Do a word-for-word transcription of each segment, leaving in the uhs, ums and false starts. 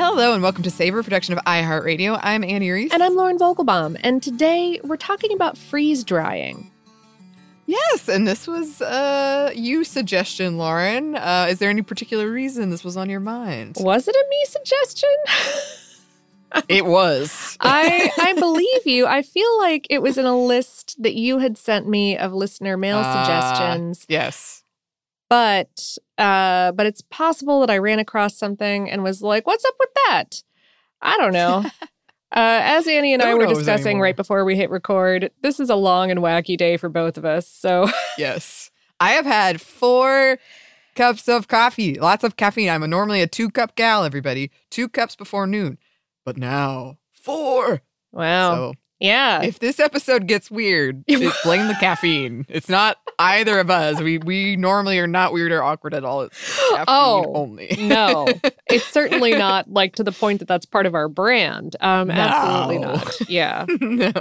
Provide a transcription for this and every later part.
Hello and welcome to Savor, production of iHeartRadio. I'm Annie Reese. And I'm Lauren Vogelbaum. And today we're talking about freeze drying. Yes, and this was uh, you suggestion, Lauren. Uh, is there any particular reason this was on your mind? Was it a me suggestion? It was. I I believe you. I feel like it was in a list that you had sent me of listener mail uh, suggestions. Yes. But uh, but it's possible that I ran across something and was like, what's up with that? I don't know. Uh, as Annie and Who I were knows discussing anymore? right before we hit record, this is a long and wacky day for both of us. So Yes. I have had four cups of coffee. Lots of caffeine. I'm a, normally a two-cup gal, everybody. Two cups before noon. But now, four. wow. So Yeah. if this episode gets weird, it, blame the caffeine. It's not either of us. We we normally are not weird or awkward at all. It's caffeine Oh, only. No, it's certainly not like to the point that that's part of our brand. Um, No. Absolutely not. Yeah. No.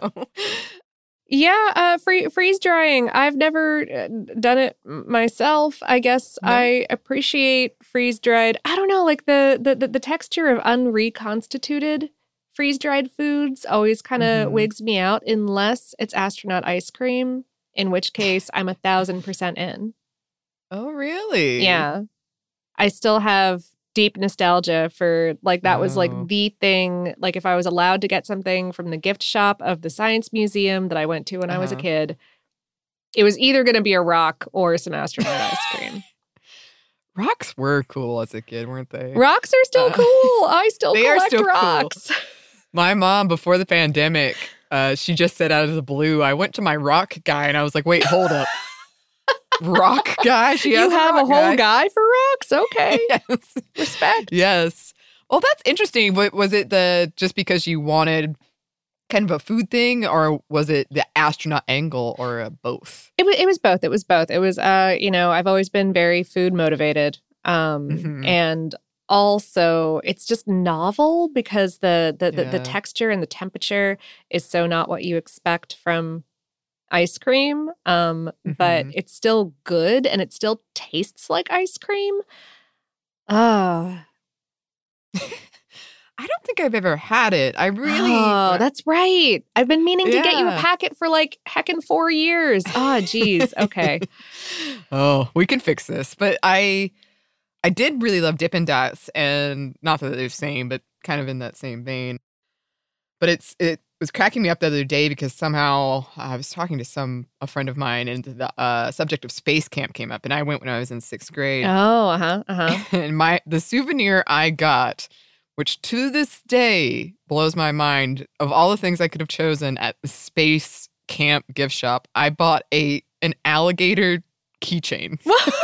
Yeah. Uh, free, freeze drying. I've never uh, done it myself. I guess No. I appreciate freeze dried. I don't know, like the, the, the, the texture of unreconstituted freeze dried foods always kind of Mhm. wigs me out unless it's astronaut ice cream, in which case I'm a thousand percent in. Oh, really? Yeah. I still have deep nostalgia for, like, that was like Oh. the thing. Like, if I was allowed to get something from the gift shop of the Science Museum that I went to when I was a Uh-huh. kid, it was either going to be a rock or some astronaut ice cream. Rocks were cool as a kid, weren't they? Rocks are still Uh, cool. I still they are collect still cool. rocks. My mom, before the pandemic, uh, she just said out of the blue, I went to my rock guy and I was like, wait, hold up. Rock guy? She has You have a rock whole guy for rocks? Okay. Yes. Respect. Yes. Well, that's interesting. But was it the just because you wanted kind of a food thing, or was it the astronaut angle, or uh, both? It was, it was both. It was both. It was, uh, you know, I've always been very food motivated. Um, Mhm. And also, it's just novel because the the, the the Yeah. texture and the temperature is so not what you expect from ice cream. Um, But Mhm. it's still good and it still tastes like ice cream. Ah, I don't think I've ever had it. I really. Oh, that's right. I've been meaning to get you a Yeah. packet for like heckin' four years. Oh, geez. Okay. Oh, we can fix this. But I I did really love Dippin' Dots, and not that they're the same, but kind of in that same vein. But it's it was cracking me up the other day because somehow I was talking to some a friend of mine, and the uh, subject of space camp came up, and I went when I was in sixth grade. Oh, uh-huh. Uh-huh. And my the souvenir I got, which to this day blows my mind, of all the things I could have chosen at the space camp gift shop, I bought a an alligator keychain.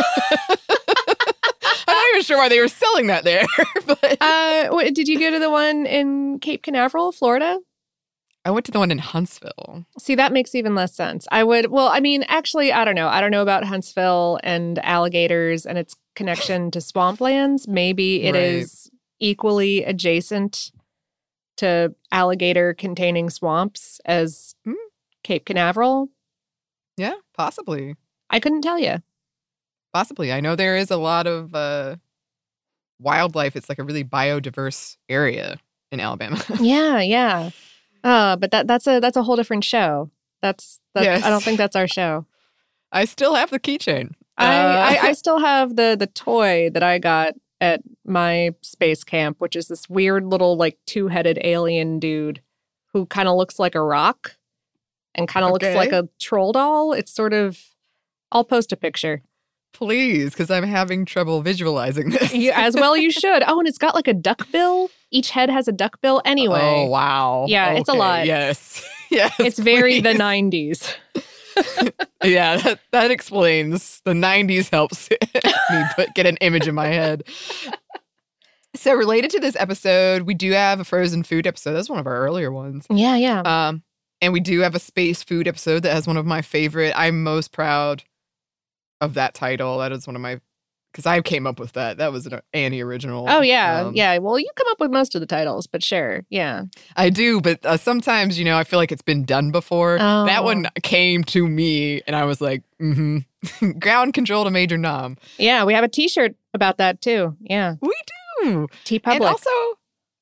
I'm not even sure why they were selling that there, but Uh, what, did you go to the one in Cape Canaveral, Florida? I went to the one in Huntsville. See, that makes even less sense. I would, well, I mean, actually, I don't know. I don't know about Huntsville and alligators and its connection to swamplands. Maybe it Right. is equally adjacent to alligator-containing swamps as Hmm. Cape Canaveral. Yeah, possibly. I couldn't tell you. Possibly. I know there is a lot of uh, wildlife. It's like a really biodiverse area in Alabama. Yeah, yeah. Uh, but that that's a that's a whole different show. That's that's Yes. I don't think that's our show. I still have the keychain. I, Uh, I I still have the the toy that I got at my space camp, which is this weird little like two-headed alien dude who kind of looks like a rock and kind of Okay. looks like a troll doll. It's sort of I'll post a picture. Please, because I'm having trouble visualizing this. You, as well you should. Oh, and it's got like a duck bill. Each head has a duck bill. Anyway. Oh, wow. Yeah, it's a Okay, lot. Yes. Yes. It's very the please. nineties. Yeah, that, that explains. The nineties helps me put get an image in my head. So related to this episode, we do have a frozen food episode. That's one of our earlier ones. Yeah, yeah. Um, and we do have a space food episode that has one of my favorite. I'm most proud of that title. That is one of my, because I came up with that. That was an Annie original. Oh, yeah. Um, yeah. Well, you come up with most of the titles, but sure. Yeah. I do, but uh, sometimes, you know, I feel like it's been done before. Oh. That one came to me, and I was like, mm-hmm. Ground control to Major Nom. Yeah. We have a t shirt about that too. Yeah. We do. T Public. And also,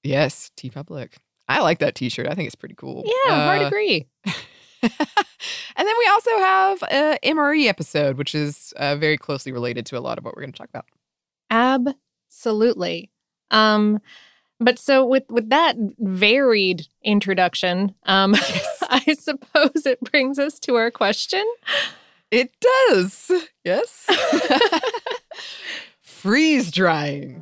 Yes, T Public. I like that T-shirt. I think it's pretty cool. Yeah, uh, hard agree. And then we also have a M R E episode, which is uh, very closely related to a lot of what we're going to talk about. Absolutely. Um, but so with, with that varied introduction, um, I suppose it brings us to our question. It does. Yes. Freeze drying.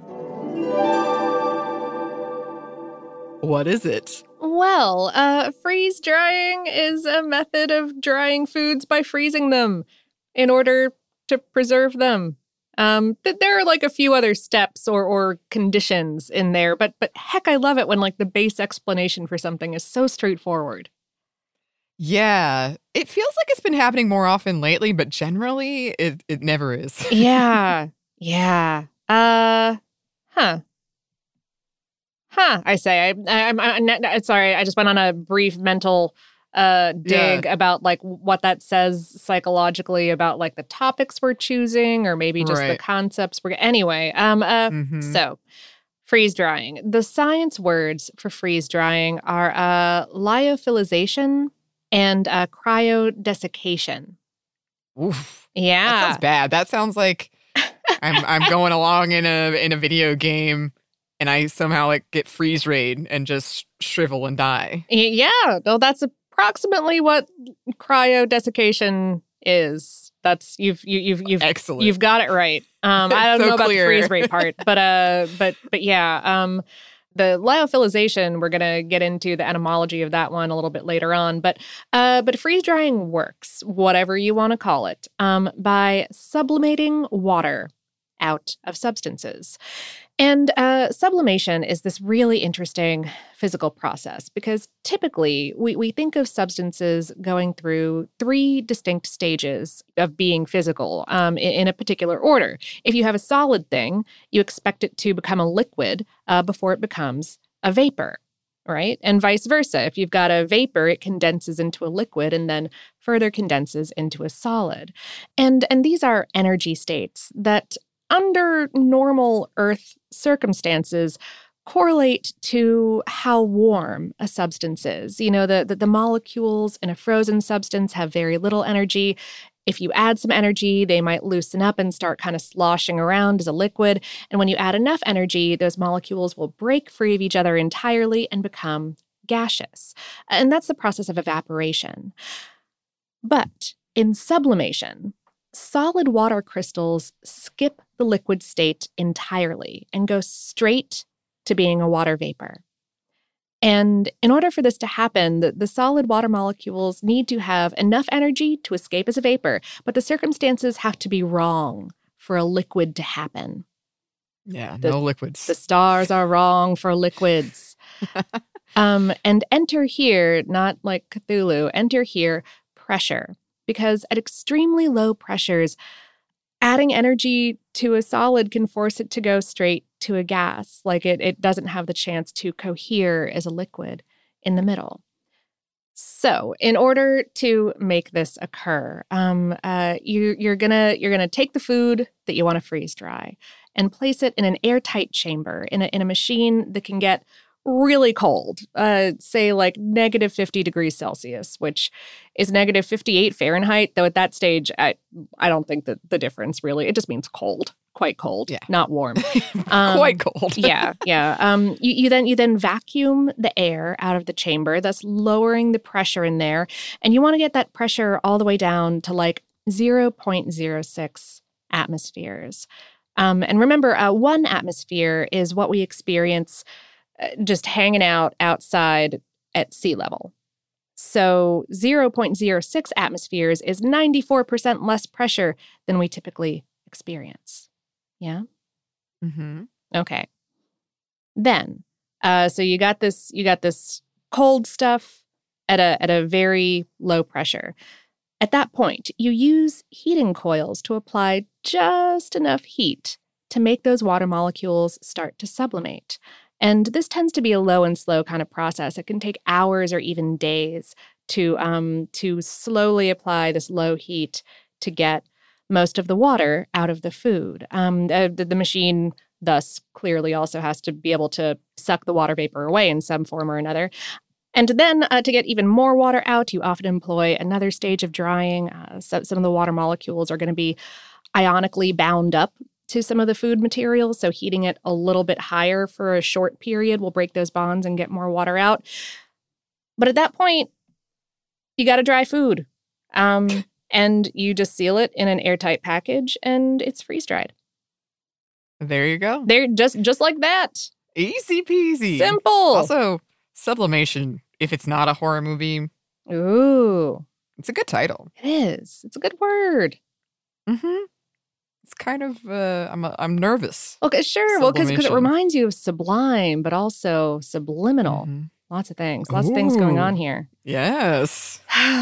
What is it? Well, uh, freeze drying is a method of drying foods by freezing them in order to preserve them. Um, th- there are like a few other steps or or conditions in there, but but heck, I love it when like the base explanation for something is so straightforward. Yeah, it feels like it's been happening more often lately, but generally it, it never is. Yeah, yeah. Uh, huh. Huh, I say. I, I, I'm, I'm sorry, I just went on a brief mental uh, dig Yeah. about like what that says psychologically about like the topics we're choosing or maybe just the Right. concepts we're... Anyway, um, uh, Mhm. so freeze drying. The science words for freeze drying are uh, lyophilization and uh, cryodesiccation. Oof. Yeah. That sounds bad. That sounds like I'm I'm going along in a in a video game and I somehow like get freeze rayed and just shrivel and die. Y- Yeah, well, that's approximately what cryodesiccation is. That's you've you, you've you've Excellent. you've got it right. Um, I don't So know about clear. the freeze rate part, but uh, but but yeah, um, the lyophilization. We're gonna get into the etymology of that one a little bit later on, but uh, but freeze drying works, whatever you want to call it, um, by sublimating water out of substances. And uh, sublimation is this really interesting physical process because typically we, we think of substances going through three distinct stages of being physical um, in, in a particular order. If you have a solid thing, you expect it to become a liquid uh, before it becomes a vapor, right? And vice versa. If you've got a vapor, it condenses into a liquid and then further condenses into a solid. And, and these are energy states that under normal Earth circumstances, correlate to how warm a substance is. You know, the, the, the molecules in a frozen substance have very little energy. If you add some energy, they might loosen up and start kind of sloshing around as a liquid. And when you add enough energy, those molecules will break free of each other entirely and become gaseous. And that's the process of evaporation. But in sublimation, solid water crystals skip the liquid state entirely and go straight to being a water vapor. And in order for this to happen, the, the solid water molecules need to have enough energy to escape as a vapor, but the circumstances have to be wrong for a liquid to happen. Yeah, The- no liquids. The stars are wrong for liquids. um, and enter here, not like Cthulhu, enter here pressure. Because at extremely low pressures, adding energy to a solid can force it to go straight to a gas. Like it, it doesn't have the chance to cohere as a liquid in the middle. So, in order to make this occur, um, uh, you, you're gonna you're gonna take the food that you want to freeze dry and place it in an airtight chamber in a in a machine that can get really cold, uh, say like negative fifty degrees Celsius, which is negative fifty-eight Fahrenheit. Though at that stage, I I don't think that the difference really, it just means cold, quite cold, Yeah. not warm. Um, Quite cold. yeah, yeah. Um, you, you then you then vacuum the air out of the chamber, thus lowering the pressure in there, and you want to get that pressure all the way down to like zero point zero six atmospheres. Um, and remember, uh, one atmosphere is what we experience uh, just hanging out outside at sea level. So zero point zero six atmospheres is ninety-four percent less pressure than we typically experience. Yeah? Mm-hmm. Okay. Then, uh, so you got this, you got this cold stuff at a at a very low pressure. At that point, you use heating coils to apply just enough heat to make those water molecules start to sublimate. And this tends to be a low and slow kind of process. It can take hours or even days to um, to slowly apply this low heat to get most of the water out of the food. Um, the, the machine thus clearly also has to be able to suck the water vapor away in some form or another. And then uh, to get even more water out, you often employ another stage of drying. Uh, so some of the water molecules are going to be ionically bound up to some of the food materials. So heating it a little bit higher for a short period will break those bonds and get more water out. But at that point, you got to dry food. Um, and you just seal it in an airtight package and it's freeze-dried. There you go. They're just, just like that. Easy peasy. Simple. Also, sublimation, if it's not a horror movie. Ooh. It's a good title. It is. It's a good word. Mm-hmm. It's kind of, uh, I'm a, I'm nervous. Okay, sure. Well, because it Sublimation. reminds you of sublime, but also subliminal. Mm-hmm. Lots of things. Lots of things going Ooh. on here. Yes.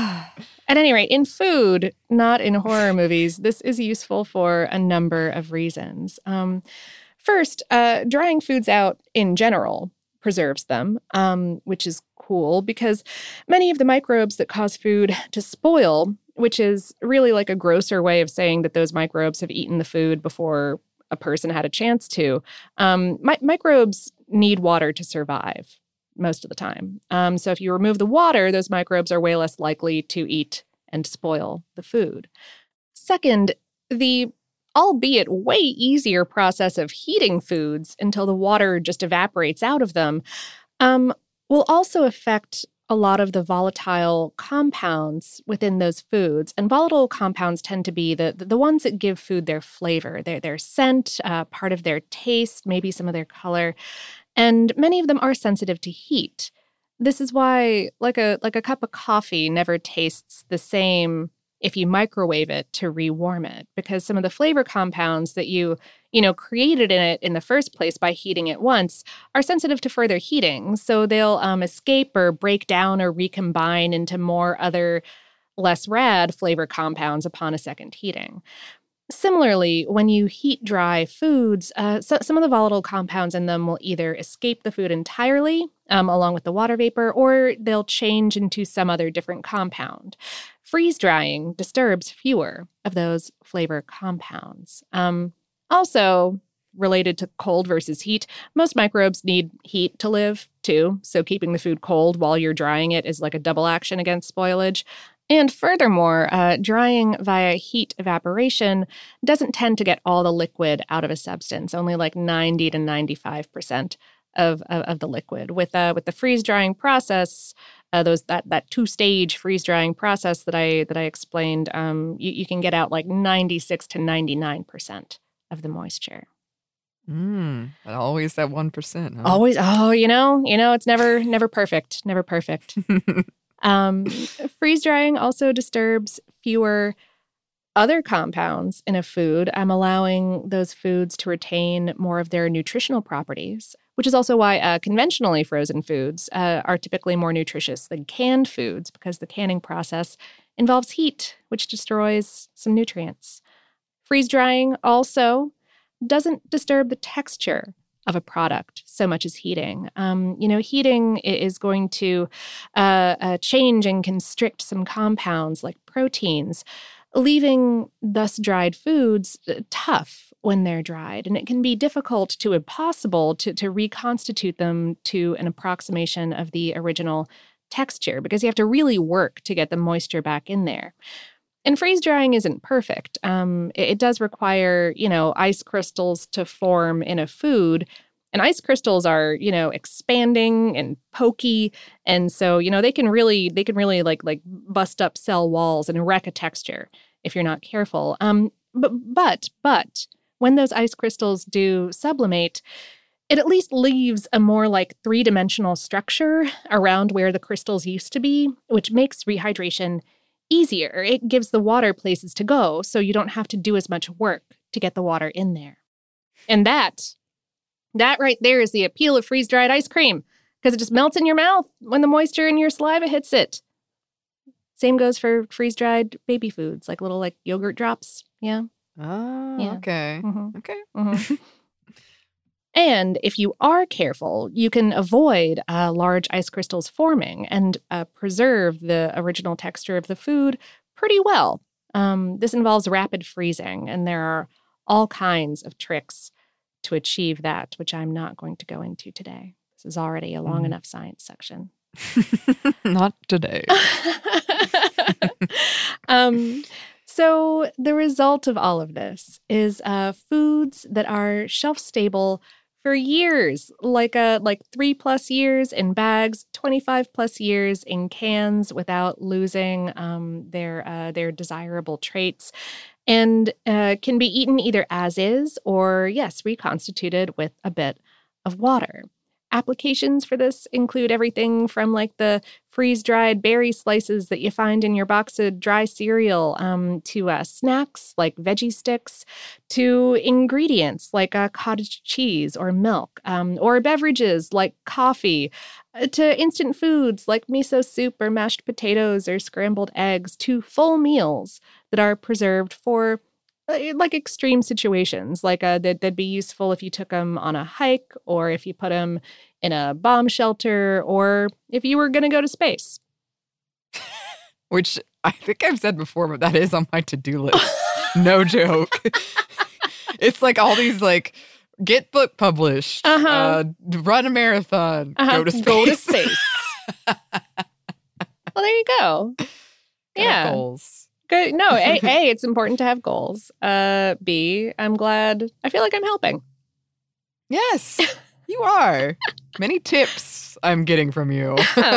At any rate, in food, not in horror movies, this is useful for a number of reasons. Um, first, uh, drying foods out in general preserves them, um, which is cool because many of the microbes that cause food to spoil, which is really like a grosser way of saying that those microbes have eaten the food before a person had a chance to, um, mi- microbes need water to survive most of the time. Um, so if you remove the water, those microbes are way less likely to eat and spoil the food. Second, the albeit way easier process of heating foods until the water just evaporates out of them um, will also affect a lot of the volatile compounds within those foods. And volatile compounds tend to be the, the ones that give food their flavor, their, their scent, uh, part of their taste, maybe some of their color. And many of them are sensitive to heat. This is why, like a like a cup of coffee never tastes the same if you microwave it to rewarm it, because some of the flavor compounds that you, you know, created in it in the first place by heating it once are sensitive to further heating. So they'll um, escape or break down or recombine into more other less rad flavor compounds upon a second heating. Similarly, when you heat dry foods, uh, so, some of the volatile compounds in them will either escape the food entirely, um, along with the water vapor, or they'll change into some other different compound. Freeze drying disturbs fewer of those flavor compounds. Um, also, related to cold versus heat, most microbes need heat to live, too. So keeping the food cold while you're drying it is like a double action against spoilage. And furthermore, uh, drying via heat evaporation doesn't tend to get all the liquid out of a substance, only like ninety to ninety-five percent of, of, of the liquid. With uh, with the freeze drying process, uh, those that that two-stage freeze drying process that I that I explained, um, you, you can get out like ninety-six to ninety-nine percent of the moisture. Mm, but always that one percent. Huh? Always, oh, you know, you know, it's never never perfect, never perfect. Um, freeze drying also disturbs fewer other compounds in a food, um, allowing those foods to retain more of their nutritional properties, which is also why uh, conventionally frozen foods uh, are typically more nutritious than canned foods, because the canning process involves heat, which destroys some nutrients. Freeze drying also doesn't disturb the texture of a product so much as heating. Um, you know, heating is going to uh, uh, change and constrict some compounds like proteins, leaving thus dried foods tough when they're dried. And it can be difficult to impossible to, to reconstitute them to an approximation of the original texture, because you have to really work to get the moisture back in there. And freeze drying isn't perfect. Um, it, it does require, you know, ice crystals to form in a food. And ice crystals are, you know, expanding and pokey. And so, you know, they can really, they can really like, like bust up cell walls and wreck a texture if you're not careful. Um, but, but, but when those ice crystals do sublimate, it at least leaves a more like three-dimensional structure around where the crystals used to be, which makes rehydration easier. It gives the water places to go, so you don't have to do as much work to get the water in there. And that, that right there is the appeal of freeze-dried ice cream, because it just melts in your mouth when the moisture in your saliva hits it. Same goes for freeze-dried baby foods, like little like yogurt drops. Yeah. Oh, Yeah. okay. Mm-hmm. Okay. Mm-hmm. And if you are careful, you can avoid uh, large ice crystals forming and uh, preserve the original texture of the food pretty well. Um, this involves rapid freezing, and there are all kinds of tricks to achieve that, which I'm not going to go into today. This is already a long Mm. enough science section. Not today. um, so the result of all of this is uh, foods that are shelf-stable for years, like uh, like three plus years in bags, twenty-five plus years in cans without losing um, their uh, their desirable traits, and uh, can be eaten either as is or, yes, reconstituted with a bit of water. Applications for this include everything from like the freeze-dried berry slices that you find in your box of dry cereal um, to uh, snacks like veggie sticks, to ingredients like uh, cottage cheese or milk, um, or beverages like coffee, uh, to instant foods like miso soup or mashed potatoes or scrambled eggs, to full meals that are preserved for uh, like extreme situations, like uh, that that'd be useful if you took them on a hike or if you put them in a bomb shelter or if you were going to go to space. Which I think I've said before, but that is on my to-do list. No joke. It's like all these like get book published, Uh-huh. uh, run a marathon, Uh-huh. go to space. Go to space. Well, there you go. Got Yeah. goals. Good. No, A, A, it's important to have goals. Uh, B, I'm glad. I feel like I'm helping. Yes, you are. Many tips I'm getting from you.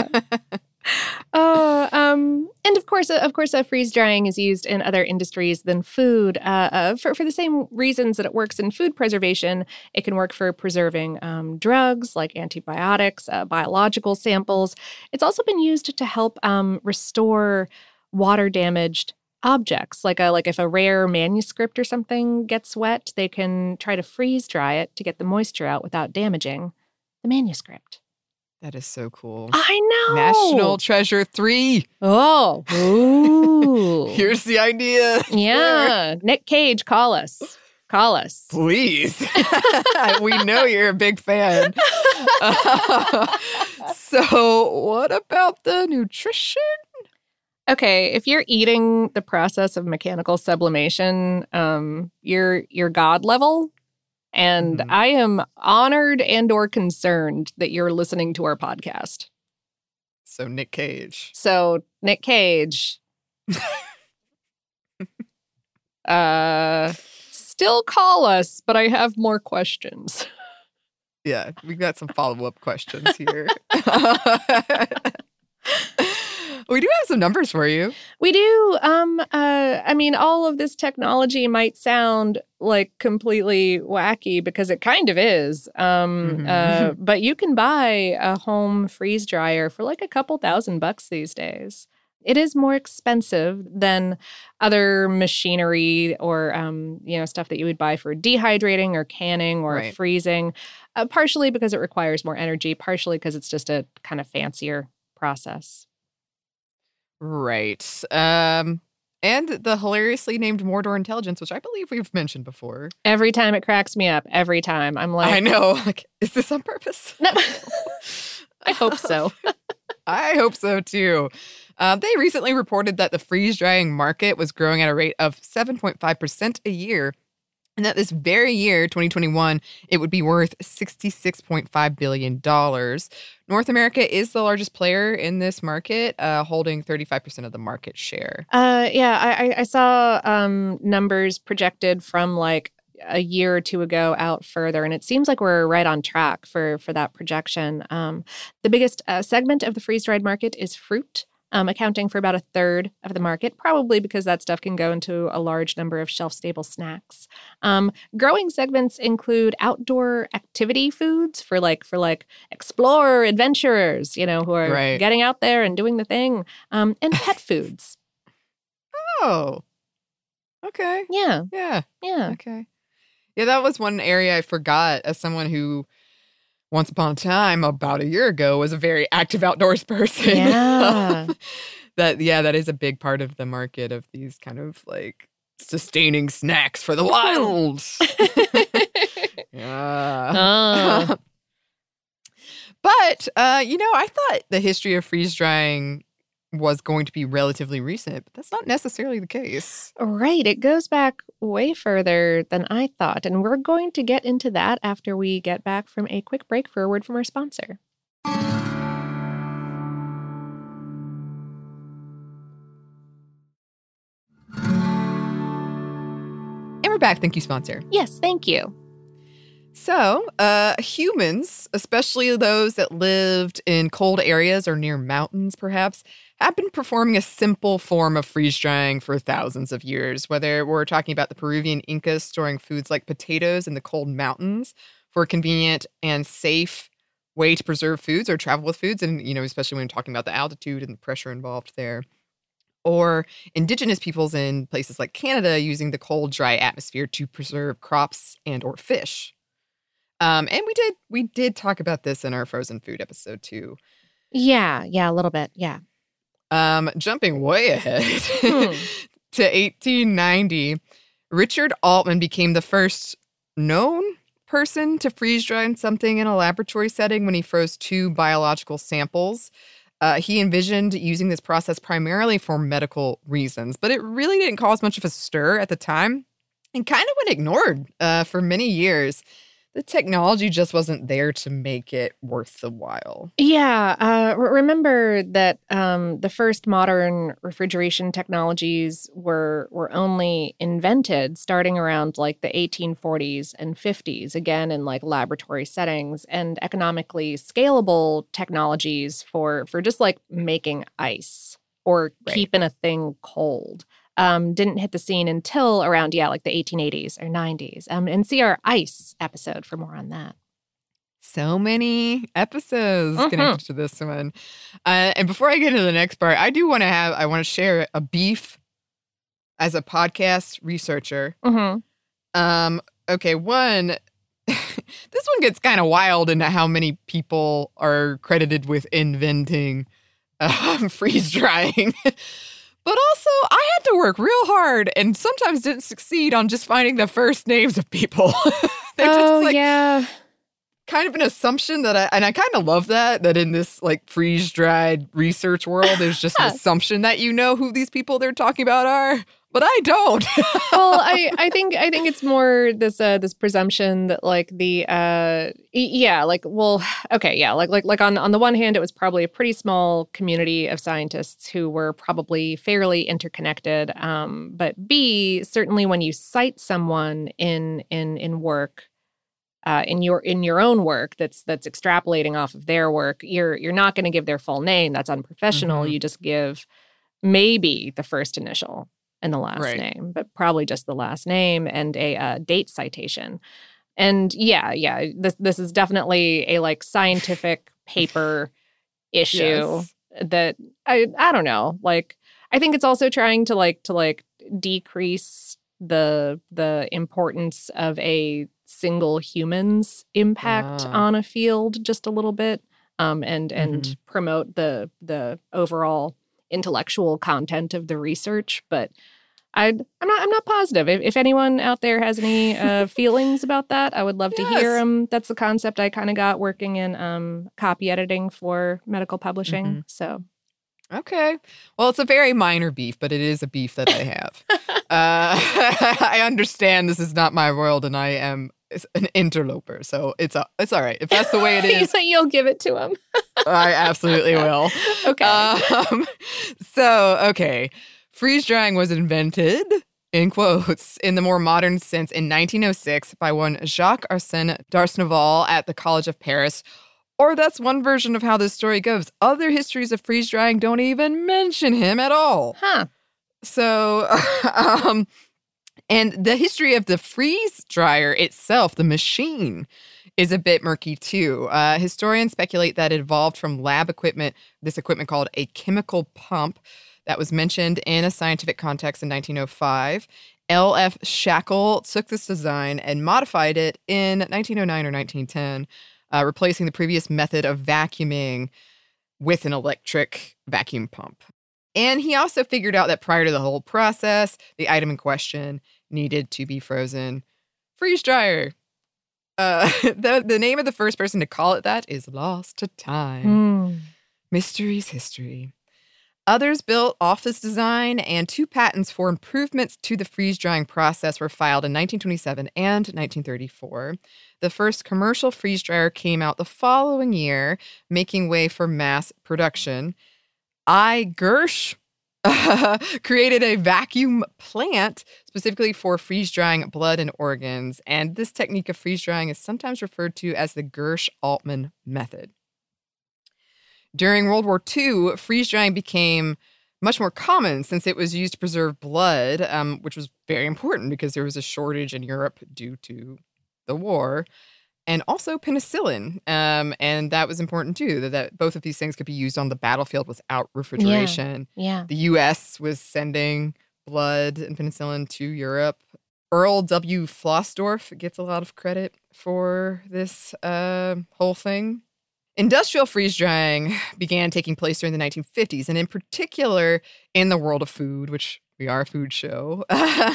Oh, um, and of course, uh, of course, uh, freeze drying is used in other industries than food uh, uh, for for the same reasons that it works in food preservation. It can work for preserving um, drugs like antibiotics, uh, biological samples. It's also been used to help um, restore water damaged objects, like a, like if a rare manuscript or something gets wet, they can try to freeze dry it to get the moisture out without damaging the manuscript. That is so cool. I know. National Treasure three. Oh. Ooh. Here's the idea. Yeah. Nick Cage, call us. Call us. Please. We know you're a big fan. Uh, so what about the nutrition? Okay, if you're eating the process of mechanical sublimation, um, you're you're God level. And Mhm. I am honored and or concerned that you're listening to our podcast. So Nick Cage. So, Nick Cage. uh, still call us, but I have more questions. Yeah, we got some follow-up questions here. We do have some numbers for you. We do. Um, uh, I mean, all of this technology might sound like completely wacky because it kind of is. Um, Mhm. uh, but you can buy a home freeze dryer for like a couple thousand bucks these days. It is more expensive than other machinery or, um, you know, stuff that you would buy for dehydrating or canning or Right. freezing, uh, partially because it requires more energy, partially because it's just a kind of fancier process. Right. Um, and the hilariously named Mordor Intelligence, which I believe we've mentioned before. Every time it cracks me up. Every time. I'm like, I know. Like, is this on purpose? no. I hope so. I hope so too. Uh, they recently reported that the freeze drying market was growing at a rate of seven point five percent a year. And that this very year, twenty twenty-one, it would be worth sixty-six point five billion dollars. North America is the largest player in this market, uh, holding thirty-five percent of the market share. Uh, yeah, I, I- I saw um, numbers projected from like a year or two ago out further, and it seems like we're right on track for for that projection. Um, the biggest uh, segment of the freeze-dried market is fruit. Um, accounting for about a third of the market, probably because that stuff can go into a large number of shelf-stable snacks. Um, growing segments include outdoor activity foods for like for like explorer adventurers, you know, who are Right. getting out there and doing the thing, um, and pet foods. Oh, okay. Yeah, Yeah. yeah. Okay. Yeah, that was one area I forgot as someone who once upon a time, about a year ago, was a very active outdoors person. Yeah. that, yeah, that is a big part of the market of these kind of like sustaining snacks for the wild. Yeah. Oh. But, uh, you know, I thought the history of freeze drying was going to be relatively recent, but that's not necessarily the case. Right. It goes back way further than I thought. And we're going to get into that after we get back from a quick break for a word from our sponsor. And we're back. Thank you, sponsor. Yes, thank you. So, uh, humans, especially those that lived in cold areas or near mountains, perhaps, have been performing a simple form of freeze drying for thousands of years. Whether we're talking about the Peruvian Incas storing foods like potatoes in the cold mountains for a convenient and safe way to preserve foods or travel with foods, and, you know, especially when talking about the altitude and the pressure involved there. Or indigenous peoples in places like Canada using the cold, dry atmosphere to preserve crops and or fish. Um, and we did we did talk about this in our frozen food episode too. Yeah, yeah, a little bit, yeah. Um, jumping way ahead Hmm. to eighteen ninety, Richard Altman became the first known person to freeze dry something in a laboratory setting when he froze two biological samples. Uh, he envisioned using this process primarily for medical reasons, but it really didn't cause much of a stir at the time and kind of went ignored uh, for many years. The technology just wasn't there to make it worth the while. Yeah, uh, re- remember that um, the first modern refrigeration technologies were were only invented starting around like the eighteen forties and fifties, again in like laboratory settings, and economically scalable technologies for for just like making ice or Right. keeping a thing cold. Um, didn't hit the scene until around, yeah, like the eighteen eighties or nineties. Um, and see our ice episode for more on that. So many episodes Mhm. connected to this one. Uh, and before I get into the next part, I do want to have, I want to share a beef as a podcast researcher. Mm-hmm. Um, okay, one, this one gets kind of wild into how many people are credited with inventing um, freeze drying. But also, I had to work real hard and sometimes didn't succeed on just finding the first names of people. They're oh, just like yeah. kind of an assumption that I, and I kind of love that, that in this like freeze dried research world, there's just an assumption that you know who these people they're talking about are. But I don't. well, I, I think I think it's more this uh, this presumption that like the uh yeah like well okay yeah like like like on on the one hand it was probably a pretty small community of scientists who were probably fairly interconnected, um but B, certainly when you cite someone in in in work uh in your in your own work that's that's extrapolating off of their work, you're you're not going to give their full name. That's unprofessional. Mhm. You just give maybe the first initial and the last Right. name, but probably just the last name and a uh, date citation. And yeah, yeah, this this is definitely a like scientific paper issue Yes. that I I don't know. Like I think it's also trying to like to like decrease the the importance of a single human's impact Ah. on a field just a little bit, um, and and Mhm. promote the the overall intellectual content of the research. But I'd, I'm not I'm not positive. If, if anyone out there has any uh, feelings about that, I would love to hear Yes. them. That's the concept I kind of got working in um, copy editing for medical publishing. Mhm. So Okay. Well, it's a very minor beef, but it is a beef that I have. uh, I understand this is not my world and I am an interloper. So it's a, it's all right. If that's the way it is, you'll give it to him. I absolutely will. Okay. Um, so, okay. Freeze drying was invented, in quotes, in the more modern sense in nineteen oh six by one Jacques Arsène d'Arsneval at the College of Paris. Or that's one version of how this story goes. Other histories of freeze drying don't even mention him at all. Huh. So, um, and the history of the freeze dryer itself, the machine, is a bit murky too. Uh, historians speculate that it evolved from lab equipment, this equipment called a chemical pump that was mentioned in a scientific context in nineteen oh five. L F Shackle took this design and modified it in nineteen oh nine or nineteen ten, uh, replacing the previous method of vacuuming with an electric vacuum pump. And he also figured out that prior to the whole process, the item in question needed to be frozen. Freeze dryer. Uh, the, the name of the first person to call it that is lost to time. Mm. Mystery's history. Others built off this design, and two patents for improvements to the freeze-drying process were filed in nineteen twenty-seven and nineteen thirty-four. The first commercial freeze dryer came out the following year, making way for mass production. I. Gersh uh, created a vacuum plant specifically for freeze-drying blood and organs, and this technique of freeze-drying is sometimes referred to as the Gersh-Altman method. During World War Two, freeze-drying became much more common since it was used to preserve blood, um, which was very important because there was a shortage in Europe due to the war, and also penicillin. Um, and that was important too, that, that both of these things could be used on the battlefield without refrigeration. Yeah. yeah. The U S was sending blood and penicillin to Europe. Earl W. Flossdorf gets a lot of credit for this uh, whole thing. Industrial freeze-drying began taking place during the nineteen fifties, and in particular in the world of food, which we are a food show.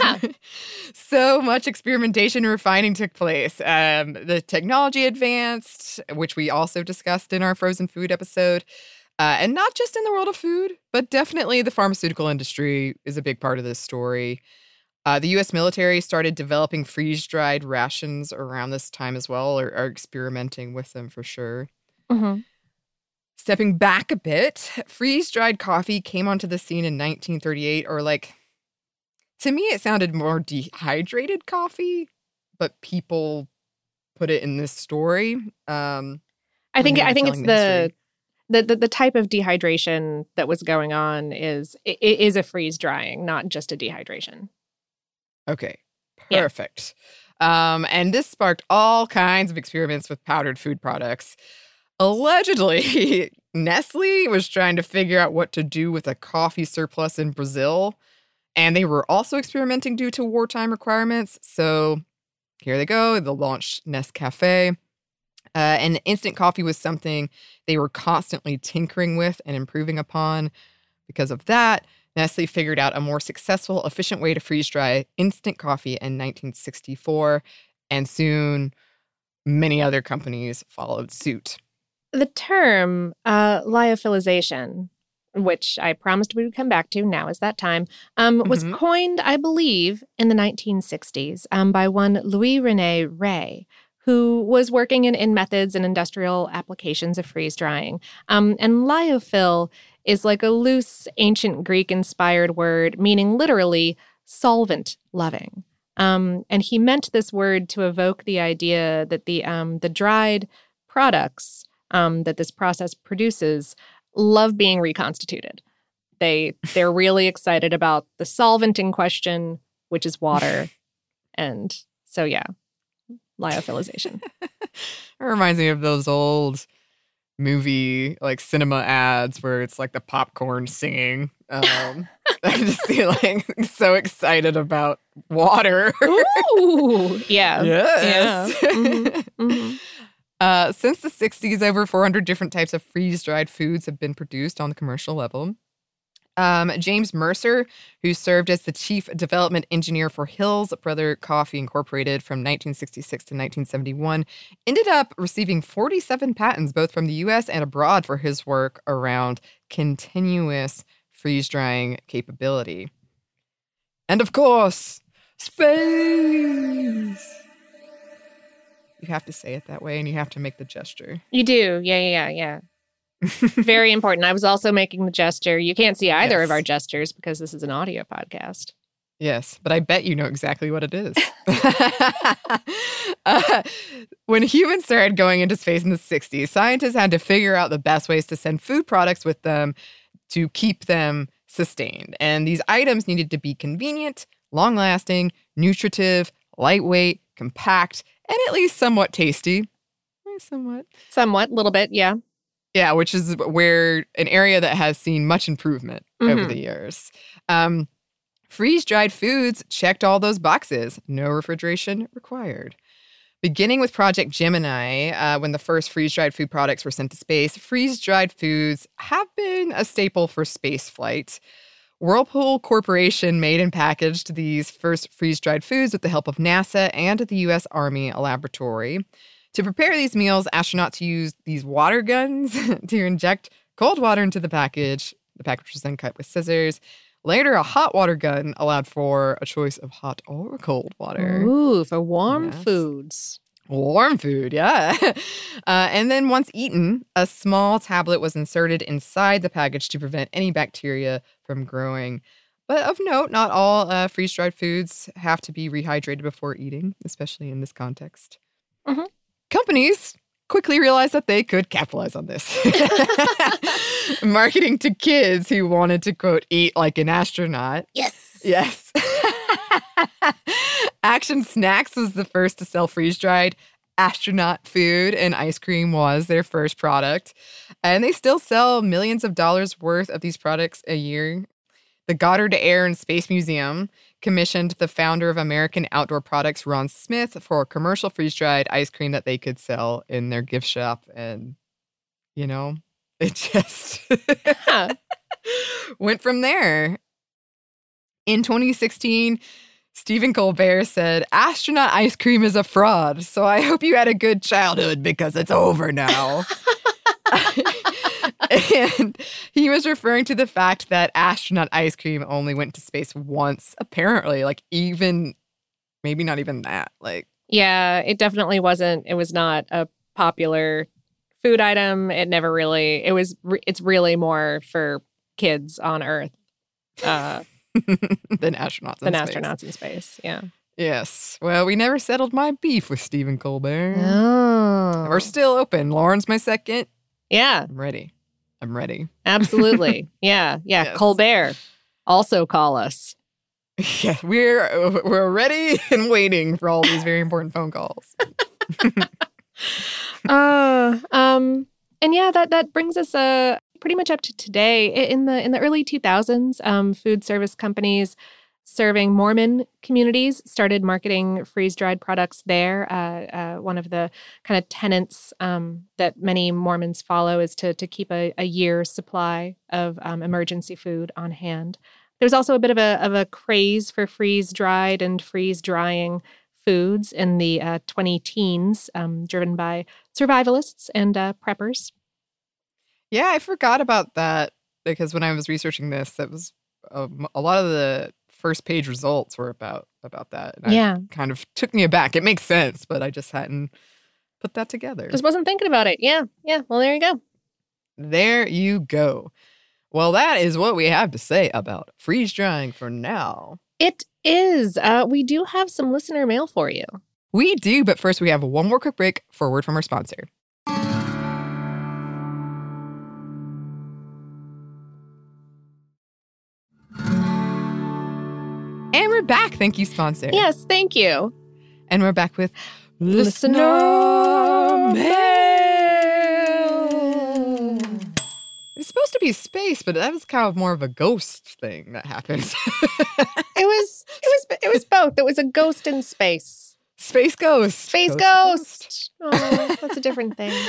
So much experimentation and refining took place. Um, the technology advanced, which we also discussed in our frozen food episode. Uh, and not just in the world of food, but definitely the pharmaceutical industry is a big part of this story. Uh, the U S military started developing freeze-dried rations around this time as well, or, or experimenting with them for sure. Mm-hmm. Stepping back a bit, freeze-dried coffee came onto the scene in nineteen thirty-eight, or like, to me, it sounded more dehydrated coffee, but people put it in this story. Um, I think I think it's the, the, the the the type of dehydration that was going on is it is a freeze-drying, not just a dehydration. Okay, perfect. Yeah. Um, and this sparked all kinds of experiments with powdered food products. Allegedly, Nestle was trying to figure out what to do with a coffee surplus in Brazil, and they were also experimenting due to wartime requirements. So here they go. They launched Nescafé. Uh, and instant coffee was something they were constantly tinkering with and improving upon. Because of that, Nestle figured out a more successful, efficient way to freeze-dry instant coffee in nineteen sixty-four, and soon many other companies followed suit. The term uh, lyophilization, which I promised we would come back to, now is that time, um, was Mm-hmm. coined, I believe, in the nineteen sixties um, by one Louis-René Ray, who was working in, in methods and industrial applications of freeze-drying. Um, and lyophil is like a loose, ancient Greek-inspired word meaning literally solvent-loving. Um, and he meant this word to evoke the idea that the um, the dried products um, that this process produces love being reconstituted. They, they're really excited about the solvent in question, which is water. And so, yeah, lyophilization. It reminds me of those old movie, like cinema ads where it's like the popcorn singing. Um, I'm just feeling so excited about water. Ooh, yeah. Yes. Yeah. Mm-hmm. Mm-hmm. Uh, since the sixties, over four hundred different types of freeze-dried foods have been produced on the commercial level. Um, James Mercer, who served as the chief development engineer for Hills Brother Coffee Incorporated from nineteen sixty-six to nineteen seventy-one, ended up receiving forty-seven patents, both from the U S and abroad, for his work around continuous freeze-drying capability. And of course, space! You have to say it that way, and you have to make the gesture. You do. Yeah, yeah, yeah. Very important. I was also making the gesture. You can't see either Yes. of our gestures because this is an audio podcast. Yes, but I bet you know exactly what it is. uh, when humans started going into space in the sixties, scientists had to figure out the best ways to send food products with them to keep them sustained. And these items needed to be convenient, long-lasting, nutritive, lightweight, compact, and at least somewhat tasty. Eh, Somewhat. Somewhat, a little bit, yeah. Yeah, which is where an area that has seen much improvement over Mhm. the years. Um, freeze-dried foods checked all those boxes. No refrigeration required. Beginning with Project Gemini, uh, when the first freeze-dried food products were sent to space, freeze-dried foods have been a staple for space flight. Whirlpool Corporation made and packaged these first freeze-dried foods with the help of NASA and the U S Army laboratory. To prepare these meals, astronauts used these water guns to inject cold water into the package, The package was then cut with scissors. Later, a hot water gun allowed for a choice of hot or cold water. Ooh, for warm Yes. foods. Warm food, yeah. uh, and then once eaten, a small tablet was inserted inside the package to prevent any bacteria from growing. But of note, not all uh, freeze-dried foods have to be rehydrated before eating, especially in this context. Mhm. Companies quickly realized that they could capitalize on this. Marketing to kids who wanted to, quote, eat like an astronaut. Yes. Yes. Action Snacks was the first to sell freeze-dried astronaut food, and ice cream was their first product. And they still sell millions of dollars worth of these products a year. The Goddard Air and Space Museum commissioned the founder of American Outdoor Products, Ron Smith, for commercial freeze-dried ice cream that they could sell in their gift shop. And, you know, it just Huh. went from there. In twenty sixteen, Stephen Colbert said, astronaut ice cream is a fraud, so I hope you had a good childhood because it's over now. And he was referring to the fact that astronaut ice cream only went to space once, apparently. Like, even, maybe not even that. Like, Yeah, it definitely wasn't. It was not a popular food item. It never really, it was, re- it's really more for kids on Earth uh, than astronauts than in space. astronauts in space. Yeah. Yes. Well, we never settled my beef with Stephen Colbert. Oh. We're still open. Lauren's my second. Yeah, I'm ready. I'm ready. absolutely. Yeah. Yeah. Yes. Colbert, also call us. Yeah, we're we're ready and waiting for all these very important phone calls. uh, um, and yeah, that that brings us uh pretty much up to today. I- In the in the early two thousands, um, food service companies serving Mormon communities started marketing freeze-dried products there. Uh, uh, one of the kind of tenets um, that many Mormons follow is to to keep a, a year's supply of um, emergency food on hand. There's also a bit of a of a craze for freeze-dried and freeze-drying foods in the uh, twenty teens, um, driven by survivalists and uh, preppers. Yeah, I forgot about that because when I was researching this, that was um, a lot of the first page results were about about that. And Yeah. it kind of took me aback. It makes sense, but I just hadn't put that together. Just wasn't thinking about it. Yeah, yeah. Well, there you go. There you go. Well, that is what we have to say about freeze drying for now. It is. Uh, we do have some listener mail for you. We do, but first we have one more quick break for a word from our sponsor. And we're back. Thank you, sponsor. Yes, thank you. And we're back with Listener mail. It's supposed to be space, but that was kind of more of a ghost thing that happens. It was. It was. It was both. It was a ghost in space. Space ghost. Space Ghost ghost. Oh, that's a different thing.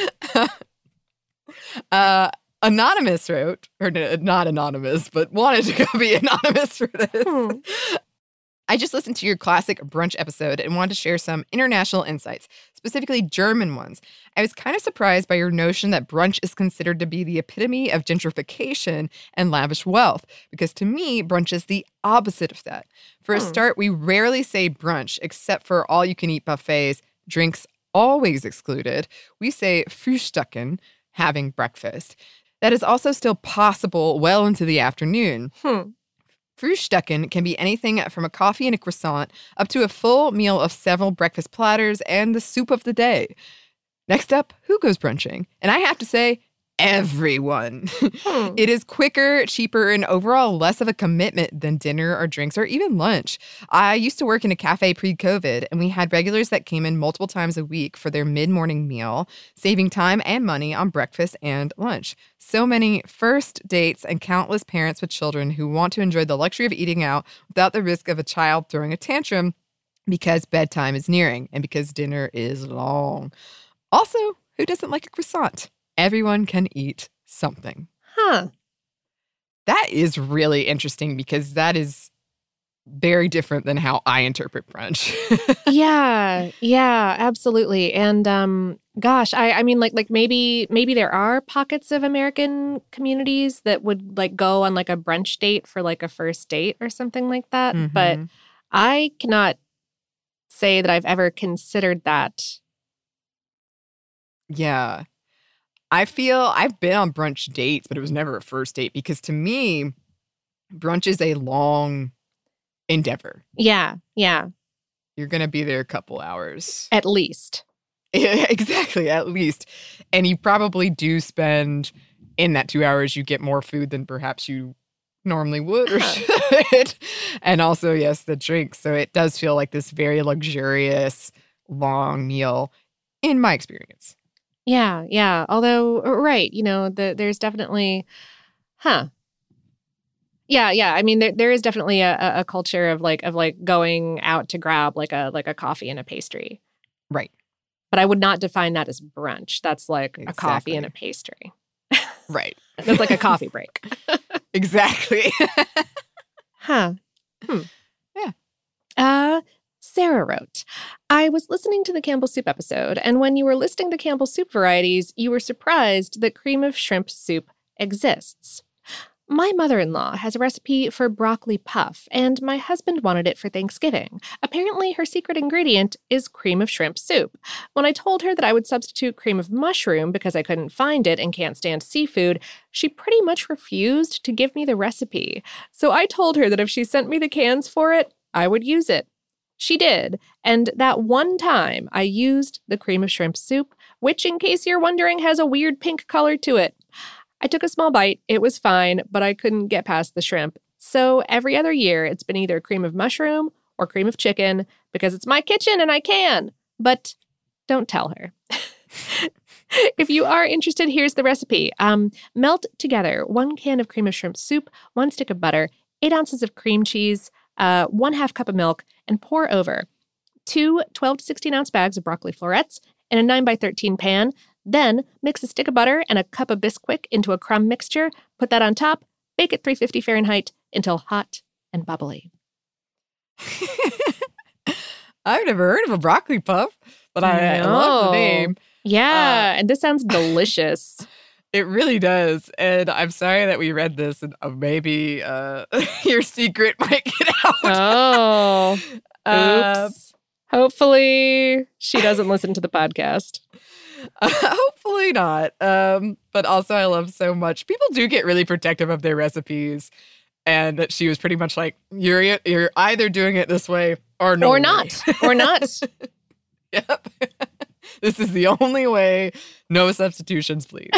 uh, Anonymous wrote, or no, not anonymous, but wanted to go be anonymous for this. Hmm. I just listened to your classic brunch episode and wanted to share some international insights, specifically German ones. I was kind of surprised by your notion that brunch is considered to be the epitome of gentrification and lavish wealth, because to me, brunch is the opposite of that. For a Hmm. start, we rarely say brunch except for all-you-can-eat buffets, drinks always excluded. We say Frühstücken, having breakfast. That is also still possible well into the afternoon. Hmm. Frühstücken can be anything from a coffee and a croissant up to a full meal of several breakfast platters and the soup of the day. Next up, who goes brunching? And I have to say, everyone. Hmm. It is quicker, cheaper, and overall less of a commitment than dinner or drinks or even lunch. I used to work in a cafe pre-COVID, and we had regulars that came in multiple times a week for their mid-morning meal, saving time and money on breakfast and lunch. So many first dates and countless parents with children who want to enjoy the luxury of eating out without the risk of a child throwing a tantrum because bedtime is nearing and because dinner is long. Also, who doesn't like a croissant? Everyone can eat something. Huh. That is really interesting because that is very different than how I interpret brunch. Yeah, yeah, absolutely. And um, gosh, I, I mean, like, like maybe, maybe there are pockets of American communities that would like go on like a brunch date for like a first date or something like that. Mhm. But I cannot say that I've ever considered that. Yeah. I feel I've been on brunch dates, but it was never a first date because to me, brunch is a long endeavor. Yeah, yeah, You're going to be there a couple hours. at least. Yeah, exactly, at least. And you probably do spend in that two hours, you get more food than perhaps you normally would or should. And also, yes, the drinks. So it does feel like this very luxurious, long meal in my experience. Yeah, yeah. Although, right, you know, the, there's definitely, huh. Yeah, yeah. I mean, there there is definitely a, a- a culture of like of like going out to grab like a like a coffee and a pastry. Right. But I would not define that as brunch. That's like a coffee and a Exactly. pastry. Right. That's like a coffee break. Exactly. Huh. Hmm. Yeah. Uh, Sarah wrote, I was listening to the Campbell Soup episode, and when you were listing the Campbell Soup varieties, you were surprised that cream of shrimp soup exists. My mother-in-law has a recipe for broccoli puff, and my husband wanted it for Thanksgiving. Apparently, her secret ingredient is cream of shrimp soup. When I told her that I would substitute cream of mushroom because I couldn't find it and can't stand seafood, she pretty much refused to give me the recipe. So I told her that if she sent me the cans for it, I would use it. She did, and that one time I used the cream of shrimp soup, which, in case you're wondering, has a weird pink color to it. I took a small bite, it was fine, but I couldn't get past the shrimp. So every other year, it's been either cream of mushroom or cream of chicken, because it's my kitchen and I can. But don't tell her. If you are interested, here's the recipe. Um, melt together one can of cream of shrimp soup, one stick of butter, eight ounces of cream cheese, uh, one half cup of milk, and pour over two twelve to sixteen ounce bags of broccoli florets in a nine by thirteen pan. Then mix a stick of butter and a cup of Bisquick into a crumb mixture. Put that on top. Bake at three fifty Fahrenheit until hot and bubbly. I've never heard of a broccoli puff, but I, I love No. the name. Yeah, Uh, and this sounds delicious. It really does. And I'm sorry that we read this and uh, maybe uh, your secret might get out. Oh, Uh, oops. Hopefully she doesn't listen to the podcast. Uh, hopefully not. Um, but also, I love so much. People do get really protective of their recipes, and that she was pretty much like, "You're you're either doing it this way or no, or way." not. Or not. Yep. This is the only way. No substitutions, please.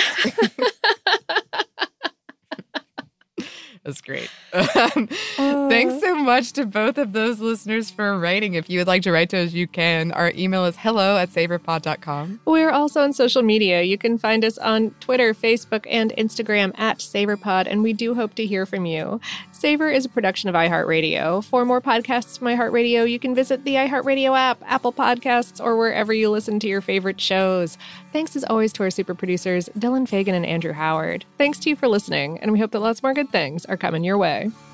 That's great. Um, thanks so much to both of those listeners for writing. If you would like to write to us, you can. Our email is hello at savorpod dot com. We're also on social media. You can find us on Twitter, Facebook, and Instagram at SavorPod, and we do hope to hear from you. Savor is a production of iHeartRadio. For more podcasts from iHeartRadio, you can visit the iHeartRadio app, Apple Podcasts, or wherever you listen to your favorite shows. Thanks as always to our super producers, Dylan Fagan and Andrew Howard. Thanks to you for listening, and we hope that lots more good things are coming your way.